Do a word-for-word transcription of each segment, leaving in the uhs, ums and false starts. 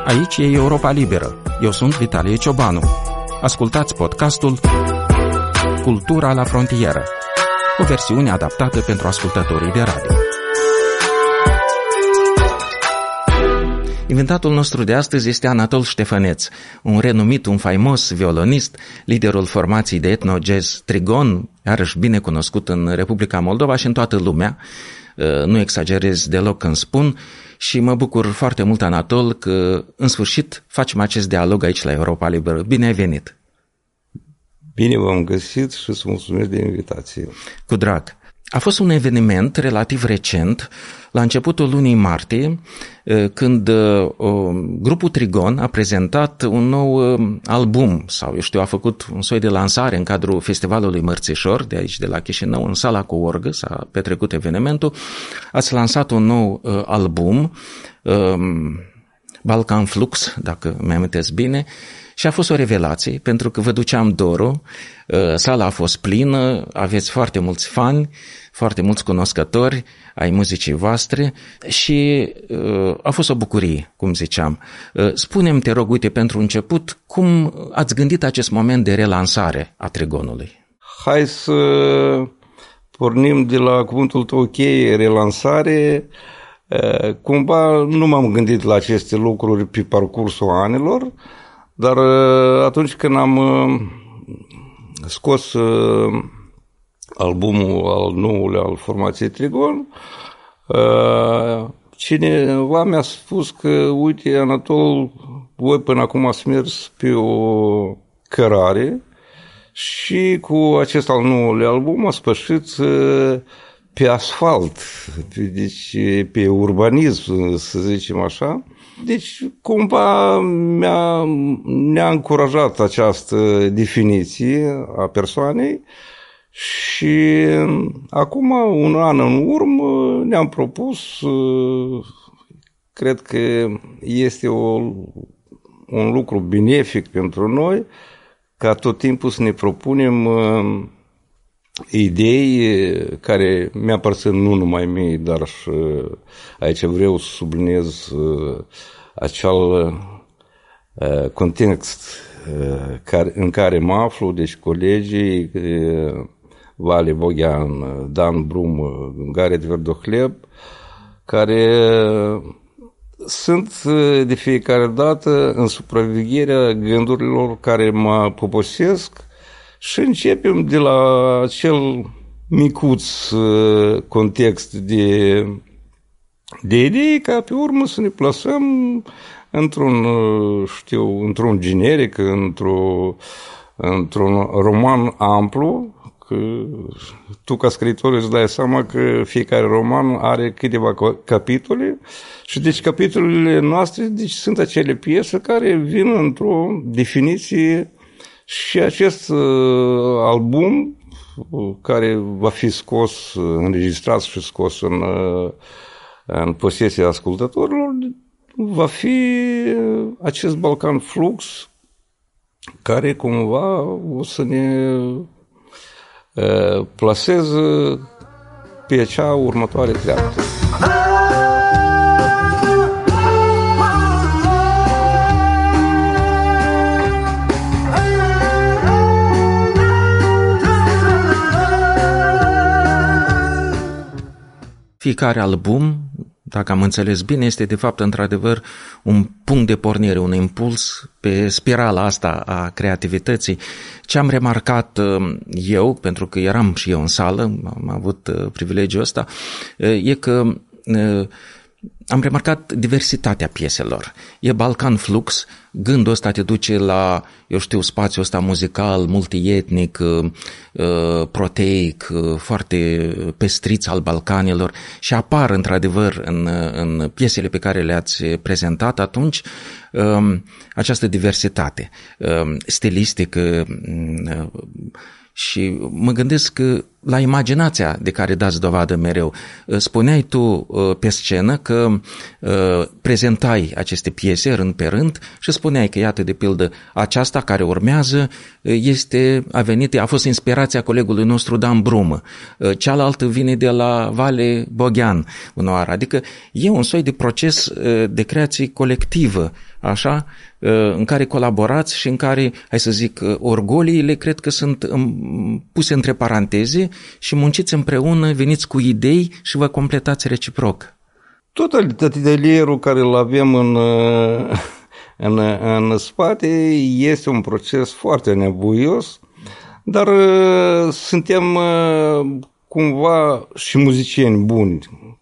Aici e Europa Liberă. Eu sunt Vitalie Ciobanu. Ascultați podcastul Cultura la frontieră, o versiune adaptată pentru ascultătorii de radio. Invitatul nostru de astăzi este Anatol Ștefăneț, un renumit, un faimos violonist, liderul formației de etno-jazz Trigon, iarăși bine cunoscut în Republica Moldova și în toată lumea. Nu exagerez deloc când spun și mă bucur foarte mult, Anatol, că în sfârșit facem acest dialog aici la Europa Liberă. Bine ai venit! Bine v-am găsit și îți mulțumesc de invitație. Cu drag! A fost un eveniment relativ recent, la începutul lunii martie, când grupul Trigon a prezentat un nou album, sau eu știu, a făcut un soi de lansare în cadrul Festivalului Mărțișor, de aici, de la Chișinău, în sala cu orgă, s-a petrecut evenimentul. Ați lansat un nou album, Balkan Flux, dacă mi-amintesc bine, și a fost o revelație, pentru că vă duceam dorul, sala a fost plină, aveți foarte mulți fani, foarte mulți cunoscători ai muzicii voastre și uh, a fost o bucurie, cum ziceam. Uh, spune-mi, te rog, uite, pentru început, cum ați gândit acest moment de relansare a Trigonului? Hai să pornim de la cuvântul tău cheie, relansare. Uh, cumva nu m-am gândit la aceste lucruri pe parcursul anilor, dar uh, atunci când am uh, scos uh, albumul al nouălea al formației Trigon, uh, cineva mi-a spus că, uite, Anatol, voi până acum ați mers pe o cărare și cu acest al nouălea album ați pășit uh, pe asfalt, pe, deci pe urbanism, să zicem așa. Deci, cumva mi-a, ne-a încurajat această definiție a persoanei și acum, un an în urmă, ne-am propus, cred că este o, un lucru benefic pentru noi, ca tot timpul să ne propunem idei care mi-aparțin nu numai mie, dar și aici vreau să subliniez acel context în care mă aflu, deci colegii Vale Boghean, Dan Brum, Garet Verdohleb, care sunt de fiecare dată în supravegherea gândurilor care mă poposesc și începem de la acel micuț context de, de idei, ca pe urmă să ne plasăm într-un, știu, într-un generic, într-un, într-un roman amplu, că tu ca scriitor îți dai seama că fiecare roman are câteva capitole și deci capitolele noastre deci, sunt acele piese care vin într-o definiție. Și acest uh, album, uh, care va fi scos, uh, înregistrat și scos în, uh, în posesia ascultătorilor, va fi uh, acest Balkan Flux, care cumva o să ne uh, plaseze pe cea următoare treaptă. Fiecare album, dacă am înțeles bine, este de fapt într-adevăr un punct de pornire, un impuls pe spirala asta a creativității. Ce am remarcat eu, pentru că eram și eu în sală, am avut privilegiul ăsta, e că am remarcat diversitatea pieselor. E Balkan Flux, gândul ăsta te duce la, eu știu, spațiul ăsta muzical, multietnic, proteic, foarte pestriț al Balcanilor și apar într-adevăr în, în piesele pe care le-ați prezentat atunci această diversitate stilistică. Și mă gândesc că la imaginația de care dați dovadă mereu. Spuneai tu pe scenă că prezentai aceste piese rând pe rând și spuneai că, iată, de pildă, aceasta care urmează este, a venit, a fost inspirația colegului nostru Dan Brumă. Cealaltă vine de la Vale Boghean, în Oara. Adică e un soi de proces de creație colectivă, așa, în care colaborați și în care, hai să zic, orgoliile cred că sunt puse între paranteze și munciți împreună, veniți cu idei și vă completați reciproc. Tot atelierul care îl avem în, în, în spate este un proces foarte nevoios, dar suntem cumva și muzicieni buni,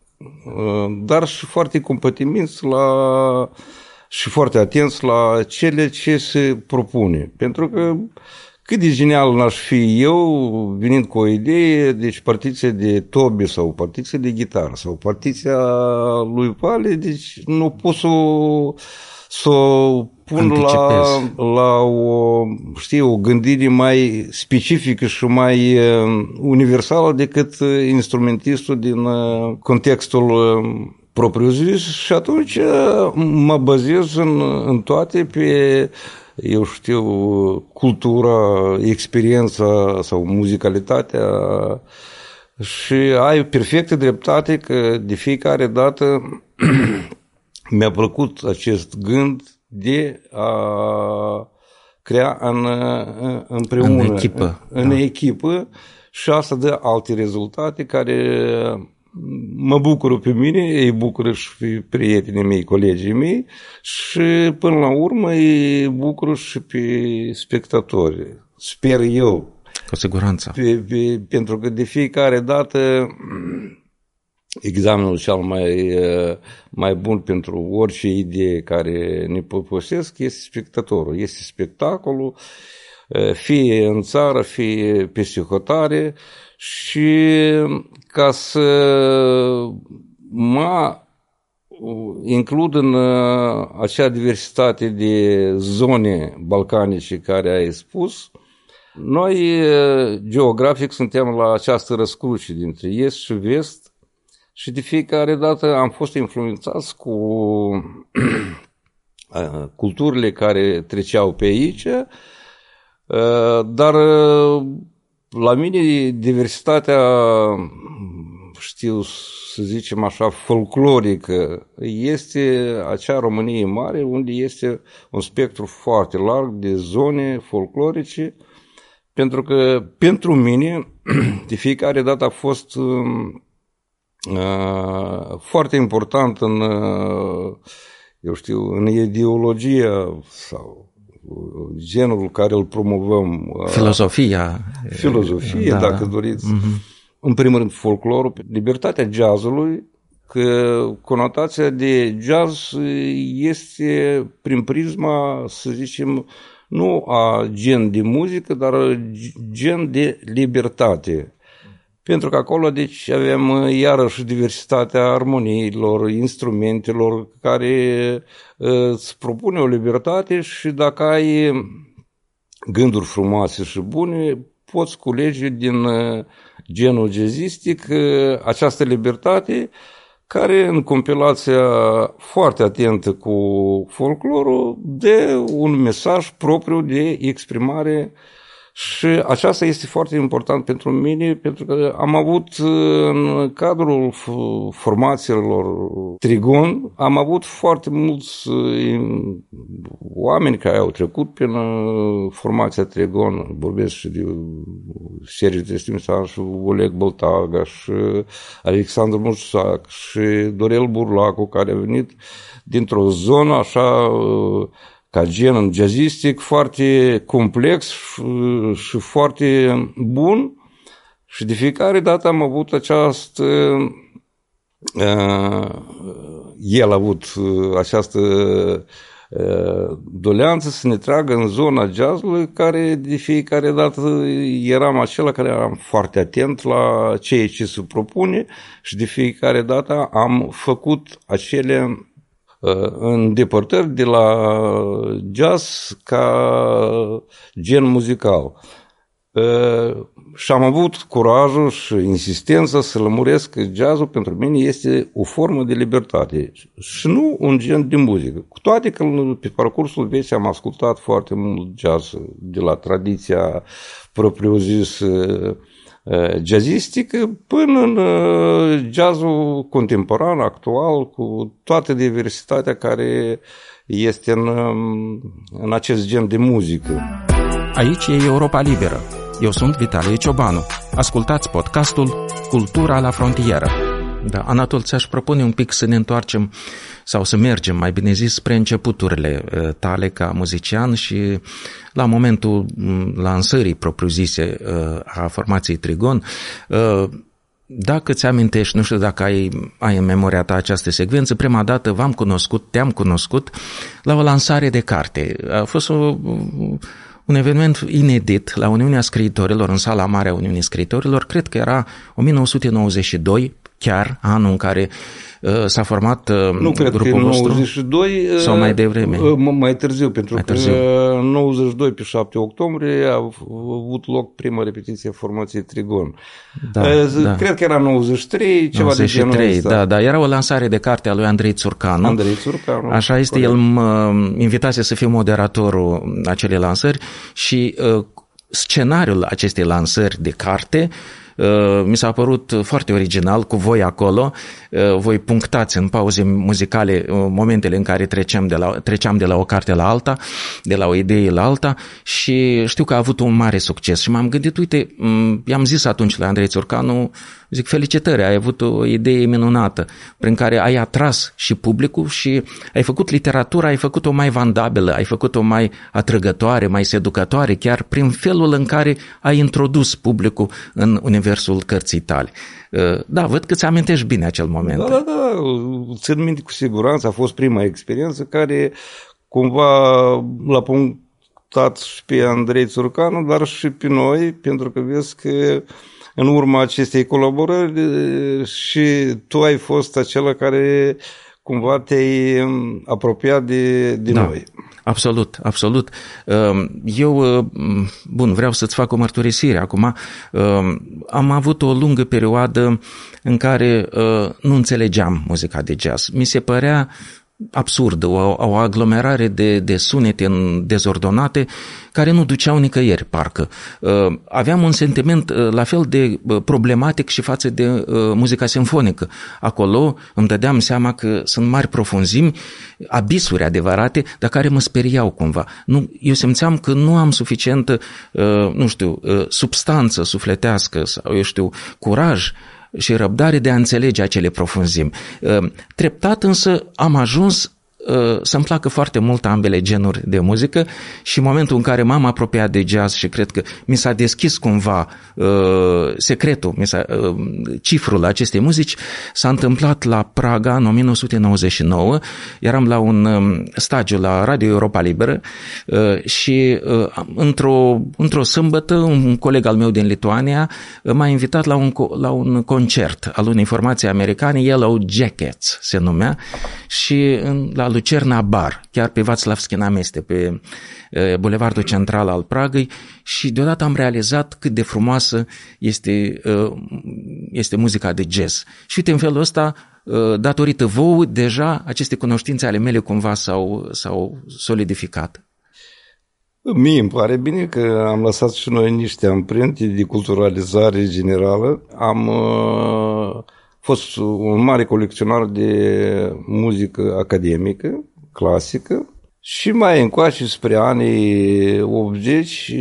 dar și foarte competitivi la... și foarte atenți la cele ce se propune. Pentru că cât de genial n-aș fi eu venind cu o idee, deci partiție de tobe sau partiție de gitară sau partiția lui Vale, deci nu pot să o, să o pun la, la o, știu, o gândire mai specifică și mai universală decât instrumentistul din contextul propriu-zis și atunci mă bazez în, în toate pe, eu știu, cultura, experiența sau muzicalitatea și ai perfectă dreptate că de fiecare dată mi-a plăcut acest gând de a crea în, împreună, în echipă, în da. echipă și asta dă alte rezultate care mă bucură pe mine, îi bucură și pe prietenii mei, colegii mei și până la urmă îi bucură și pe spectatori. Sper eu. Cu siguranță. Pe, pe, pentru că de fiecare dată examenul cel mai, mai bun pentru orice idee care ne poposesc este spectatorul, este spectacolul, fie în țară, fie peste hotare și ca să mă includ în acea diversitate de zone balcanice care ai spus, noi geografic suntem la această răscruce dintre est și vest și de fiecare dată am fost influențați cu culturile care treceau pe aici, dar la mine diversitatea, știu să zicem așa, folclorică, este acea Românie mare, unde este un spectru foarte larg de zone folclorice, pentru că pentru mine de fiecare dată a fost uh, foarte important în, uh, eu știu, în ideologia sau genul care îl promovăm. Filozofia. Filozofia, da, dacă da. doriți. Mm-hmm. În primul rând folclorul, libertatea jazzului, că conotația de jazz este prin prisma, să zicem, nu a gen de muzică, dar gen de libertate. Pentru că acolo, deci, avem iarăși diversitatea armoniilor, instrumentelor, care îți propune o libertate și dacă ai gânduri frumoase și bune, poți culege din genul jazzistic această libertate, care în compilația foarte atentă cu folclorul dă un mesaj propriu de exprimare. Și aceasta este foarte important pentru mine, pentru că am avut în cadrul formațiilor Trigon, am avut foarte mulți oameni care au trecut prin formația Trigon, vorbesc și de Sergiu Tristimișan și Oleg Băltaga și Alexandru Mușac și Dorel Burlacu, care a venit dintr-o zonă așa ca gen jazzistic foarte complex și foarte bun și de fiecare dată am avut această uh, el a avut această uh, doleanță să ne tragă în zona jazzului, care de fiecare dată eram acela care eram foarte atent la ceea ce se propune și de fiecare dată am făcut acele îndepărtări de la jazz ca gen muzical. Și am avut curajul și insistența să lămuresc că jazzul pentru mine este o formă de libertate și nu un gen de muzică. Cu toate că pe parcursul vieții am ascultat foarte mult jazz de la tradiția propriu-zis jazzistică până în jazzul contemporan, actual, cu toată diversitatea care este în, în acest gen de muzică. Aici e Europa Liberă. Eu sunt Vitalie Ciobanu. Ascultați podcastul Cultura la frontieră. Da, Anatol, ți-aș propune un pic să ne întoarcem sau să mergem, mai bine zis, spre începuturile tale ca muzician și la momentul lansării propriu-zise a formației Trigon. Dacă ți amintești, nu știu dacă ai, ai în memoria ta această secvență, prima dată v-am cunoscut, te-am cunoscut la o lansare de carte. A fost o... un eveniment inedit la Uniunea Scriitorilor, în sala mare a Uniunii Scriitorilor, cred că era nouăsprezece nouăzeci și doi, chiar anul în care uh, s-a format uh, nu cred grupul că vostru. nouăzeci și doi, sau mai devreme? Uh, mai târziu, pentru mai că târziu. în nouăzeci și doi, pe șapte octombrie, a avut loc prima repetiție a formației Trigon. Da, uh, da. Cred că era nouăzeci și trei, ceva nouăzeci și trei, de genul ăsta. da, da, era o lansare de carte a lui Andrei Țurcanu. Andrei Țurcanu. Așa este, corect. El mă invitase să fiu moderatorul acelei lansări și uh, scenariul acestei lansări de carte uh, mi s-a părut foarte original, cu voi acolo, uh, voi punctați în pauze muzicale uh, momentele în care treceam de, la, treceam de la o carte la alta, de la o idee la alta și știu că a avut un mare succes și m-am gândit, uite, i-am zis atunci la Andrei Țurcanu, zic, felicitări, ai avut o idee minunată prin care ai atras și publicul și ai făcut literatura, ai făcut-o mai vandabilă, ai făcut-o mai atrăgătoare, mai seducătoare, chiar prin felul în care ai introdus publicul în universul cărții tale. Da, văd că ți amintești bine acel moment. Da, da, da, țin minte cu siguranță, a fost prima experiență care cumva l-a punctat și pe Andrei Țurcanu, dar și pe noi, pentru că vezi că în urma acestei colaborări și tu ai fost acela care cumva te-ai apropiat de, de da, noi. Absolut, absolut. Eu, bun, vreau să-ți fac o mărturisire acum. Am avut o lungă perioadă în care nu înțelegeam muzica de jazz. Mi se părea absurdă, o, o aglomerare de, de sunete dezordonate care nu duceau nicăieri, parcă. Aveam un sentiment la fel de problematic și față de muzica simfonică. Acolo îmi dădeam seama că sunt mari profunzimi, abisuri adevărate, dar care mă speriau cumva. Nu, eu simțeam că nu am suficientă, nu știu, substanță sufletească sau, eu știu, curaj și răbdare de a înțelege acele profunzimi. Treptat însă am ajuns să-mi placă foarte mult ambele genuri de muzică și în momentul în care m-am apropiat de jazz și cred că mi s-a deschis cumva uh, secretul, mi s-a, uh, cifrul acestei muzici, s-a întâmplat la Praga în nouăsprezece nouăzeci și nouă, eram la un um, stagiu la Radio Europa Liberă uh, și uh, într-o, într-o sâmbătă un coleg al meu din Lituania uh, m-a invitat la un, la un concert al unei formații americane, Yellow Jackets se numea, și în, la Lucerna Bar, chiar pe Václavský námestie, pe e, bulevardul central al Pragăi, și deodată am realizat cât de frumoasă este, e, este muzica de jazz. Și uite, în felul ăsta, e, datorită vouă, deja aceste cunoștințe ale mele cumva s-au, s-au solidificat. Mie îmi pare bine că am lăsat și noi niște amprente de culturalizare generală. Am uh, fost un mare colecționar de muzică academică, clasică, și mai încoace spre anii optzeci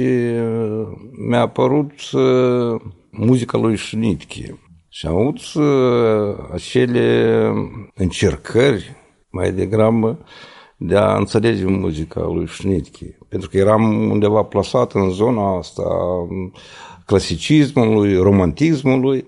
mi-a apărut uh, muzica lui Șnitche. Și am avut uh, acele încercări mai degrabă de a înțelege muzica lui Șnitche. Pentru că eram undeva plasat în zona asta clasicismului, romantismului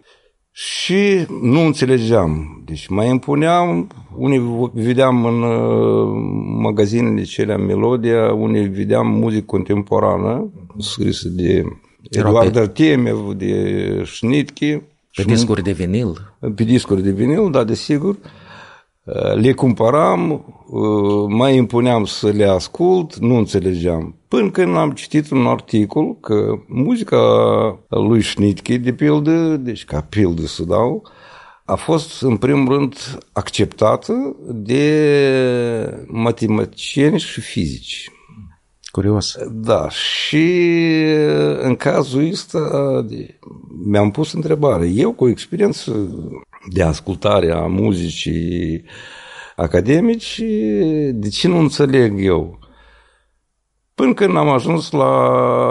și nu înțelegeam. Deci mai impuneam, unii vedeam în magazinele celea Melodia, unii vedeam muzică contemporană, scrisă de Eduard Artemiev, de Șnitche. Pe discuri de vinil. Pe discuri de vinil, da, desigur. Le cumpăram, mai impuneam să le ascult, nu înțelegeam. Până când am citit un articol că muzica lui Schnittke, de pildă, deci ca pildă să dau, a fost în primul rând acceptată de matematicieni și fizici. Curios. Da, și în cazul ăsta mi-am pus întrebare. Eu cu experiență de ascultare a muzicii academici, de ce nu înțeleg eu? Până când am ajuns la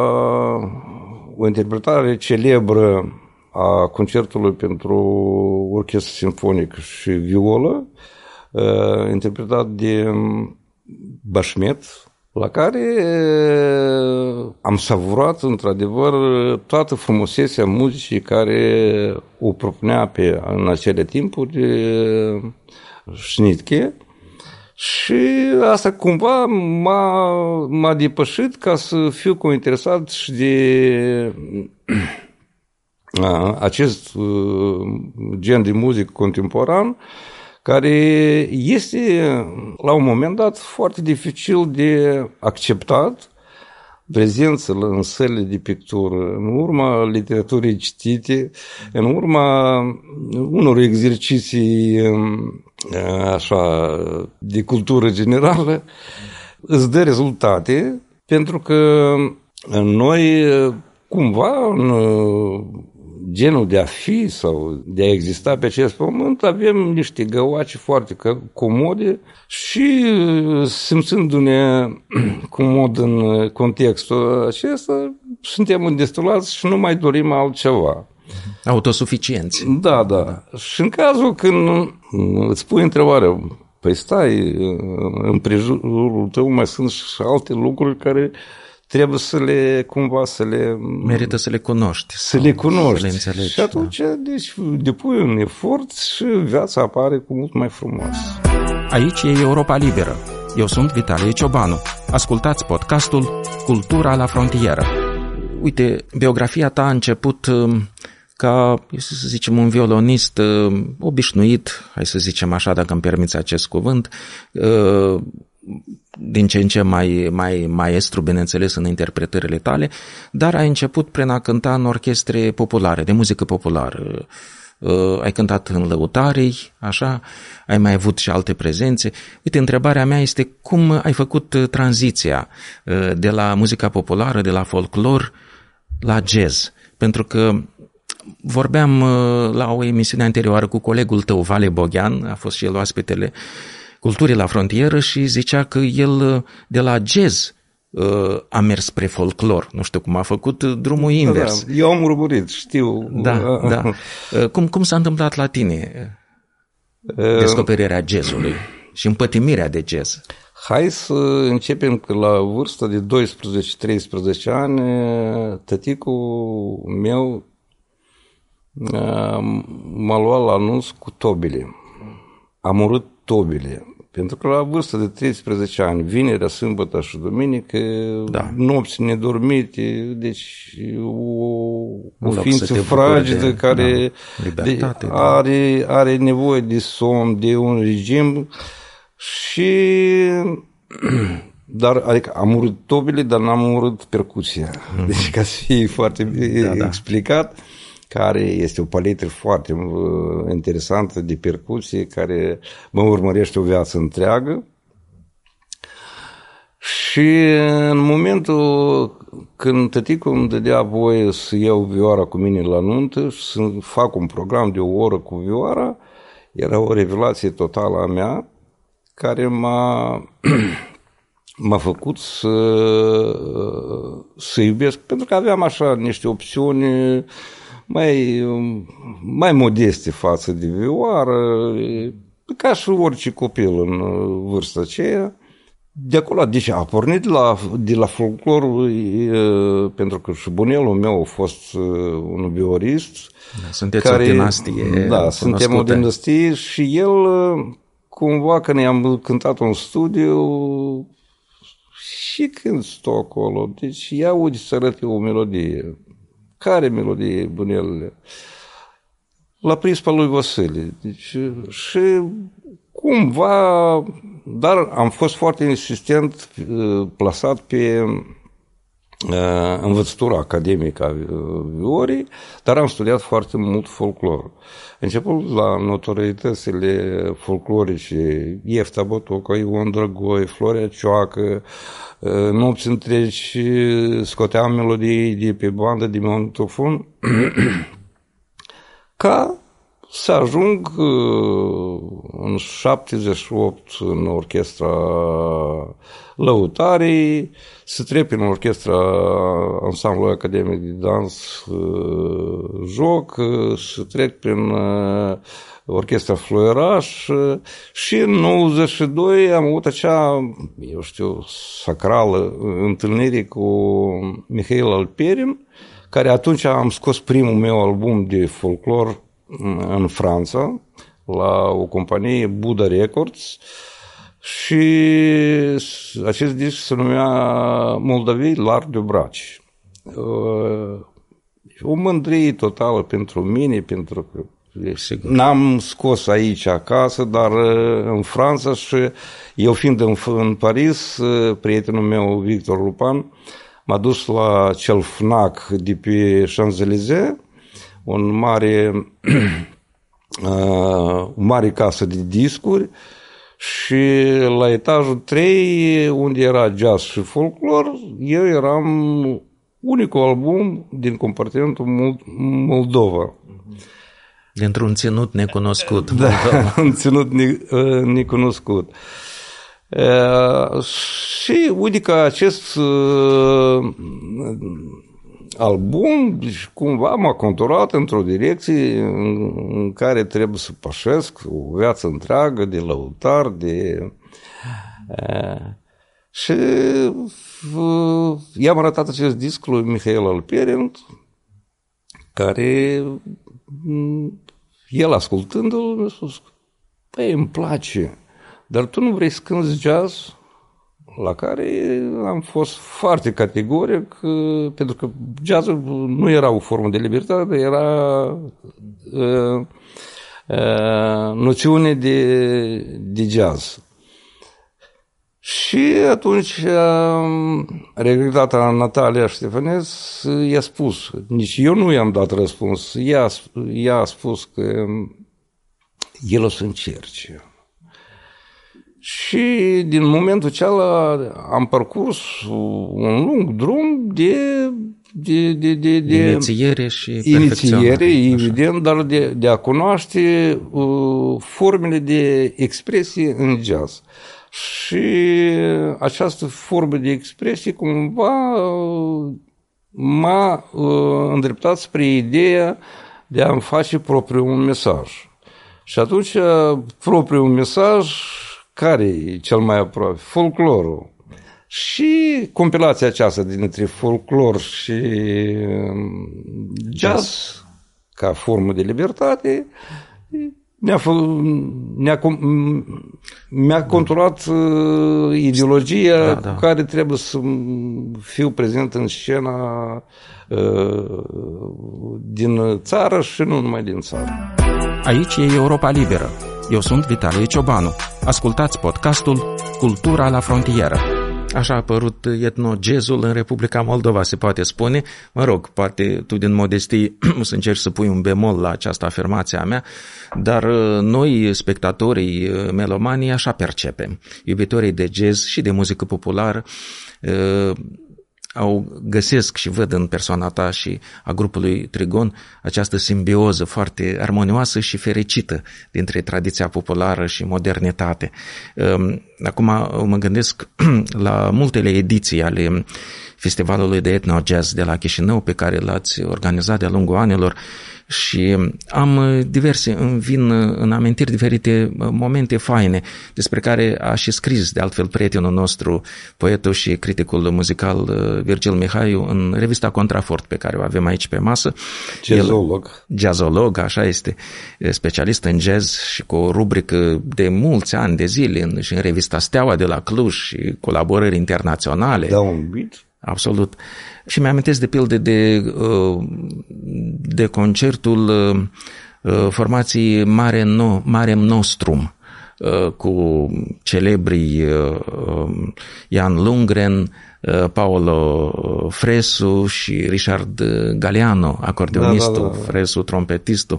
o interpretare celebră a concertului pentru orchestră simfonică și violă, interpretat de Bashmet, la care am savurat într-adevăr toată frumusețea muzicii care o propunea pe, în acele timpuri Schnittke. Și asta cumva m-a, m-a depășit ca să fiu cointeresat și de a, acest gen de muzică contemporan, care este la un moment dat foarte dificil de acceptat, prezență în sălile de pictură, în urma literaturii citite, în urma unor exerciții așa, de cultură generală, îți dă rezultate, pentru că noi cumva în genul de a fi sau de a exista pe acest pământ avem niște găoace foarte comode și simțându-ne comod în contextul acesta, suntem îndestulați și nu mai dorim altceva. Autosuficienți. Da, da. Și în cazul când îți pui întrebarea, păi stai, în prejurul tău mai sunt și alte lucruri care trebuie să le, cumva, să le... Merită să le cunoști. Să le cunoști. Să le înțelegi. Și atunci, da. Deci, depui un efort și viața apare cu mult mai frumos. Aici e Europa Liberă. Eu sunt Vitalie Ciobanu. Ascultați podcastul Cultura la frontieră. Uite, biografia ta a început ca, să zicem, un violonist obișnuit, hai să zicem așa, dacă îmi permiți acest cuvânt, din ce în ce mai, mai maestru, bineînțeles, în interpretările tale, dar ai început prin a cânta în orchestre populare, de muzică populară. Ai cântat în lăutarii, așa, ai mai avut și alte prezențe. Uite, întrebarea mea este cum ai făcut tranziția de la muzica populară, de la folclor, la jazz? Pentru că vorbeam la o emisiune anterioară cu colegul tău, Vale Boghean, a fost și el oaspetele Culturii la frontieră și zicea că el de la jazz a mers spre folclor. Nu știu cum a făcut drumul invers. Da, eu am urmărit, știu. Da, da. Cum, cum s-a întâmplat la tine descoperirea jazzului și împătimirea de jazz? Hai să începem că la vârsta de doisprezece treisprezece ani, tăticul meu m-a luat la anunț cu tobile. Am urât tobile. Pentru că la vârsta de treisprezece ani, vinerea, sâmbătă și duminică, da. Nopți nedormite, deci o, o ființă fragedă de, care da, libertate, de, are, are nevoie de somn, de un regim și... Dar, adică am urât tobile, dar n-am urât percuția. Mm. Deci ca să fie foarte da, explicat, da. Care este o paletă foarte interesantă de percuție, care mă urmărește o viață întreagă. Și în momentul când tăticul îmi dădea voie să iau vioara cu mine la nuntă și să fac un program de o oră cu vioara, era o revelație totală a mea, care m-a, m-a făcut să, să iubesc, pentru că aveam așa niște opțiuni mai, mai modeste față de vioară, ca și orice copil în vârsta aceea. De acolo, deci a pornit de la, de la folclor, pentru că și bunelul meu a fost un viorist. Da, sunteți care, o dinastie Da, cunoscută. Suntem o dinastie și el, cumva, când i-am cântat un studiu, și când stau acolo, deci ia uite să arăt o melodie. Care melodie, bunelele? La prispa lui Vasile. Deci, și cumva, dar am fost foarte insistent plasat pe învățătura academică a viorii, dar am studiat foarte mult folclor. Început la notorietățile folclorice, Iefta Botoca, Ion Drăgoi, Florea Cioacă, nopți întregi scoteam melodii de pe bandă, de magnetofon, ca să ajung în șaptezeci și opt în orchestra Lăutarii, să trec prin orchestra Ansamblului Academic de Dans Joc, să trec prin orchestra Fluieraș și în nouăzeci și doi am avut acea, eu știu, sacrală întâlnire cu Mihail Alperin, care atunci am scos primul meu album de folclor în Franța, la o companie Buda Records, și acest disc se numea Moldavii L'Art de Braci. O mândrie totală pentru mine, pentru că n-am scos aici acasă, dar în Franța, și eu fiind în, în Paris, prietenul meu Victor Lupan m-a dus la cel FNAC de pe Champs-Élysées, un mare, uh, o mare casă de discuri, și la etajul trei, unde era jazz și folclor, eu eram unicul album din compartimentul Moldova. Dintr-un ținut necunoscut. Da, un ținut ne, necunoscut. Uh, și uite că acest uh, album, deci, cumva m-a conturat într-o direcție în, în care trebuie să pășesc o viață întreagă de lăutar, de... Uh, și uh, i-am arătat acest disc lui Mihail Alperin, care uh, el ascultându-l mi-a spus: păi, îmi place, dar tu nu vrei să cânti jazz? La care am fost foarte categoric, pentru că jazzul nu era o formă de libertate, era uh, uh, noțiune de, de jazz. Și atunci uh, regretata Natalia Ștefănescu i-a spus, nici eu nu i-am dat răspuns, ea, ea a spus că el o să încerce. Și din momentul acela am parcurs un lung drum de, de, de, de, de inițiere și inițiere, evident, dar de, de a cunoaște uh, formele de expresie în jazz. Și această formă de expresie cumva uh, m-a uh, îndreptat spre ideea de a-mi face propriul un mesaj. Și atunci propriul mesaj, care e cel mai aproape? Folclorul. Și compilația aceasta dintre folclor și jazz, ca formă de libertate, mi-a, mi-a, mi-a conturat uh, ideologia da, da. cu care trebuie să fiu prezent în scena uh, din țară și nu numai din țară. Aici e Europa Liberă. Eu sunt Vitalie Ciobanu. Ascultați podcastul Cultura la frontieră. Așa a apărut etno-jazzul în Republica Moldova, se poate spune. Mă rog, poate tu din modestie o să încerci să pui un bemol la această afirmație a mea, dar noi, spectatorii melomanii, așa percepem. Iubitorii de jazz și de muzică populară au găsesc și văd în persoana ta și a grupului Trigon această simbioză foarte armonioasă și fericită dintre tradiția populară și modernitate. Acum mă gândesc la multele ediții ale festivalului de etno-jazz de la Chișinău pe care l-ați organizat de-a lungul anilor și am diverse, îmi vin în amintiri diferite momente faine despre care a și scris de altfel prietenul nostru, poetul și criticul muzical Virgil Mihaiu în revista Contrafort pe care o avem aici pe masă. Jazzolog. El, jazzolog, așa este, specialist în jazz și cu o rubrică de mulți ani de zile în, și în revista Steaua de la Cluj și colaborări internaționale. Da, un beat. Absolut. Și mi-amintesc de pildă de, de concertul formației Mare no, Marem Nostrum cu celebrii Ian Lundgren, Paolo Fresu și Richard Galliano, acordeonistul, da, da, da. Fresu, trompetistul.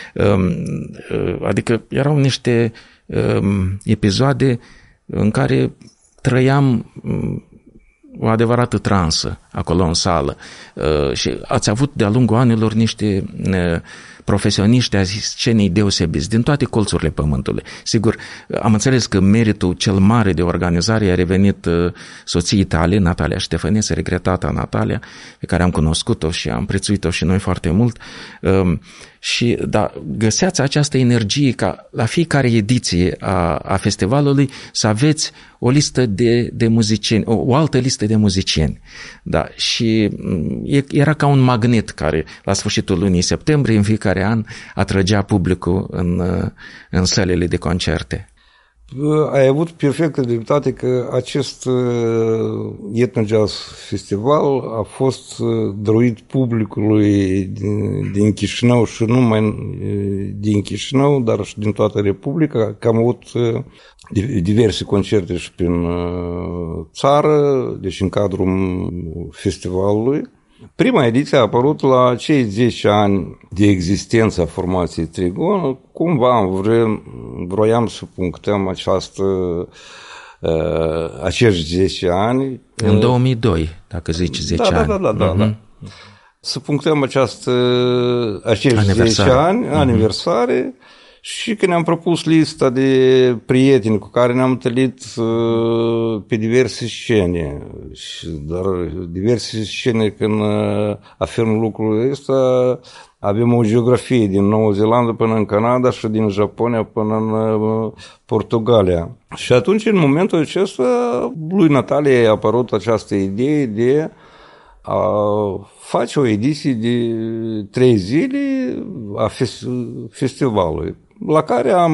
Adică erau niște episoade în care trăiam o adevărată transă acolo în sală. Și ați avut de-a lungul anilor niște profesioniști ai scenei deosebiți din toate colțurile pământului. Sigur, am înțeles că meritul cel mare de organizare a revenit soției tale, Natalia Ștefănescu, regretata Natalia, pe care am cunoscut-o și am prețuit-o și noi foarte mult. Și da, găseați această energie ca la fiecare ediție a, a festivalului să aveți o listă de, de muzicieni, o, o altă listă de muzicieni. Da, și era ca un magnet care la sfârșitul lunii septembrie în fiecare an atrăgea publicul în, în sălile de concerte. Ai avut perfectă dreptate că acest Etno Jazz Festival a fost dăruit publicului din, din Chișinău și nu numai din Chișinău, dar și din toată Republica, că am avut diverse concerte și prin țară, deci în cadrul festivalului. Prima ediție a apărut la cei zece ani de existență a formației Trigon. Cumva vrem, vroiam să punctăm această, uh, acești zece ani. În două mii doi, dacă zici zece da, ani. Da, da, da, uh-huh. da. Să punctăm această, acești aniversare. zece ani, uh-huh. aniversare. Și că ne-am propus lista de prieteni cu care ne-am întâlnit pe diverse scene, dar diverse scene când afirm lucrul ăsta, avem o geografie din Noua Zeelandă până în Canada și din Japonia până în Portugalia. Și atunci, în momentul acesta, lui Natalia a apărut această idee de a face o ediție de trei zile a festivalului, la care am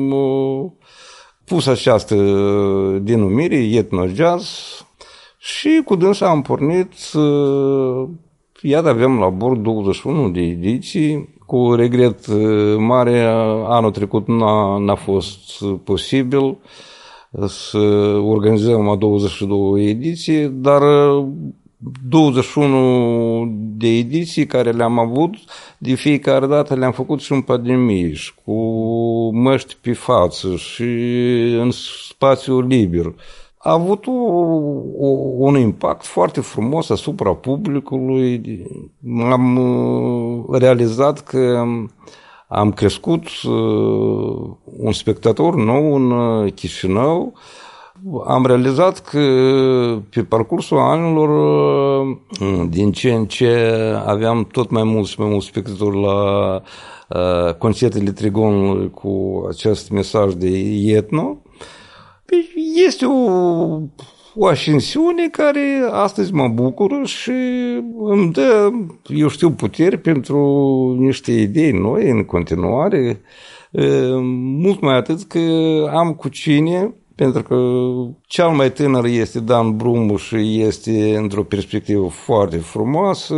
pus această denumire, Etno Jazz, și cu dânsa am pornit, iată avem la bord douăzeci și unu de ediții, cu regret mare, anul trecut n-a, n-a fost posibil să organizăm a douăzeci și două ediții, dar douăzeci și unu de ediții care le-am avut, de fiecare dată le-am făcut și în pandemie, și cu măști pe față și în spațiu liber. A avut o, o, un impact foarte frumos asupra publicului. Am realizat că am crescut un spectator nou în Chișinău. Am realizat că pe parcursul anilor, din ce în ce aveam tot mai mulți și mai mulți spectatori la uh, concertele Trigonului cu acest mesaj de etno. Este o, o ascensiune care astăzi mă bucură și îmi dă, eu știu, puteri pentru niște idei noi în continuare, uh, mult mai atât că am cu cine. Pentru că cel mai tânăr este Dan Brumu și este într-o perspectivă foarte frumoasă,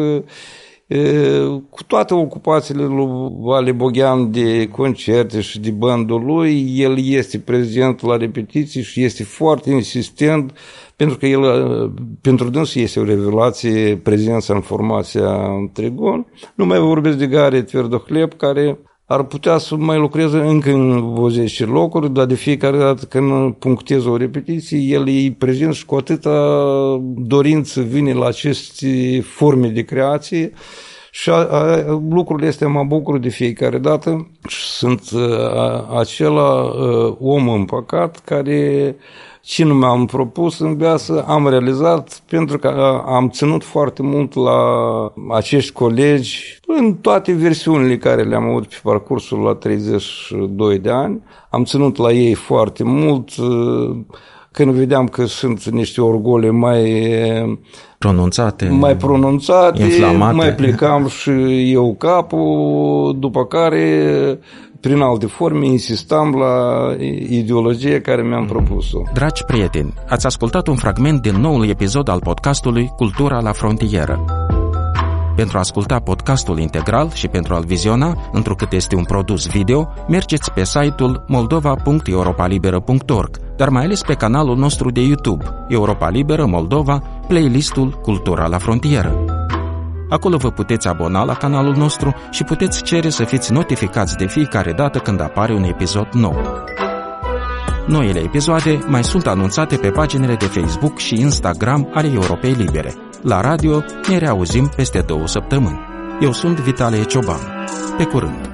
cu toate ocupațiile lui Vali Boghean de concerte și de bandul lui, el este prezent la repetiții și este foarte insistent, pentru că el, pentru dânsul este o revelație prezența în formația Trigon. Nu mai vorbesc de Gare Tverdohleb, care ar putea să mai lucreze încă în vreo zece locuri, dar de fiecare dată când punctez o repetiție, el e prezent și cu atâta dorință vine la aceste forme de creație și a, a, lucrurile astea mă bucur de fiecare dată și sunt a, acela a, om împăcat care ce nu mi-am propus în viață, am realizat, pentru că am ținut foarte mult la acești colegi în toate versiunile care le-am avut pe parcursul la treizeci și doi de ani. Am ținut la ei foarte mult. Când vedeam că sunt niște orgole mai pronunțate, mai pronunțate, inflamate, mai plecam și eu capul, după care prin alte forme insistam la ideologie care mi-am propus-o. Dragi prieteni, ați ascultat un fragment din noul episod al podcastului Cultura la frontieră. Pentru a asculta podcastul integral și pentru a-l viziona, întrucât este un produs video, mergeți pe site-ul moldova punct europa liberă punct org, dar mai ales pe canalul nostru de YouTube, Europa Liberă Moldova, playlistul Cultura la Frontieră. Acolo vă puteți abona la canalul nostru și puteți cere să fiți notificați de fiecare dată când apare un episod nou. Noile episoade mai sunt anunțate pe paginile de Facebook și Instagram ale Europei Libere. La radio ne reauzim peste două săptămâni. Eu sunt Vitalie Cioban. Pe curând!